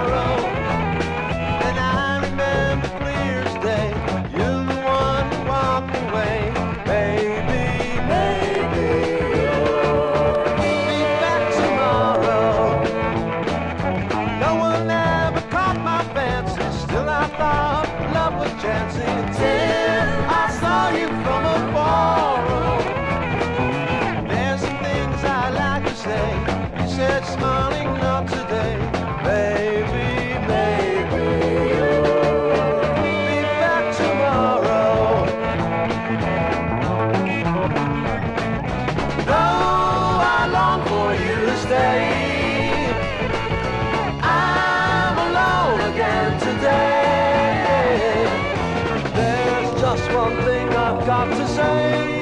tomorrow. And I remember clear as day, you're the one who walked away. Baby, maybe you'll be back tomorrow. No one ever caught my fancy, still I thought love was chancy until I saw you from afar. There's some things I like to say, you said smiling not today. Baby, maybe you'll be back tomorrow. Though I long for you to stay, I'm alone again today. There's just one thing I've got to say.